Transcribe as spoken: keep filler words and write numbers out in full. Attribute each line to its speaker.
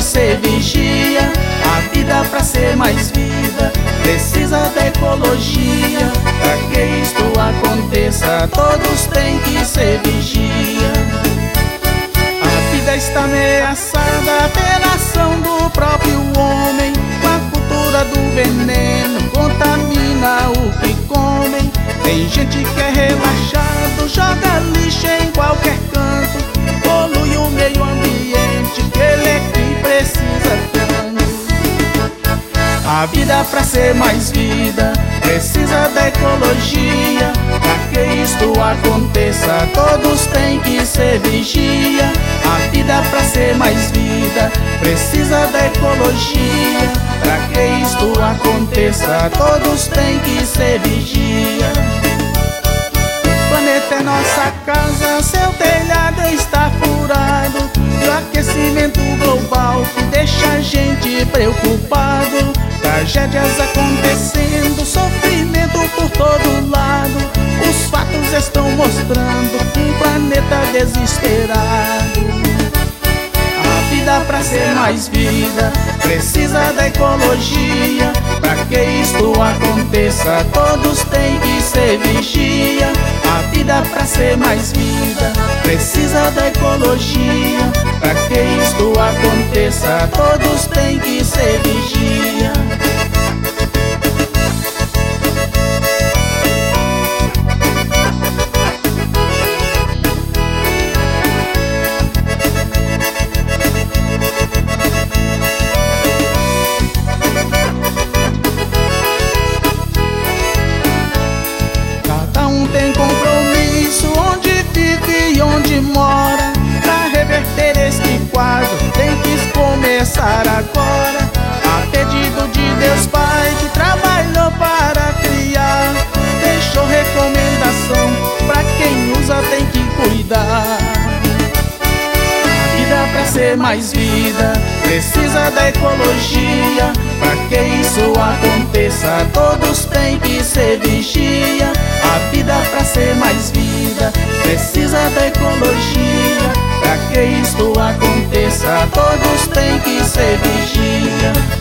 Speaker 1: ser vigia. A vida pra ser mais vida precisa da ecologia. Pra que isto aconteça, todos têm que ser vigia. A vida está ameaçada pela ação do próprio homem. A cultura do veneno contamina o que comem. Tem gente que é relaxado, joga lixo em qualquer canto, polui o meio ambiente, que ele é que precisa tanto. A vida pra ser mais vida precisa da ecologia. Pra que isto aconteça, todos têm que ser vigia. A vida pra ser mais vida precisa da ecologia. Pra que isto aconteça, todos têm que ser vigia. O planeta é nossa casa, seu telhado está furado. E o aquecimento global que deixa a gente preocupado. Tragédias acontecendo, sofrimento por todo lado. Os fatos estão mostrando um planeta desesperado. A vida pra ser mais vida precisa da ecologia. Pra que isto aconteça, todos têm que ser vigia. A vida pra ser mais vida precisa da ecologia. Pra que isto aconteça, todos têm que ser vigia. Tem compromisso onde vive e onde mora. Pra reverter este quadro tem que começar agora. A pedido de Deus Pai, que trabalhou para criar, deixou recomendação, pra quem usa tem que cuidar. A vida pra ser mais vida precisa da ecologia. Pra que isso aconteça, todos têm que ser vigia. A vida pra ser mais vida precisa da ecologia. Pra que isto aconteça, todos têm que ser vigia.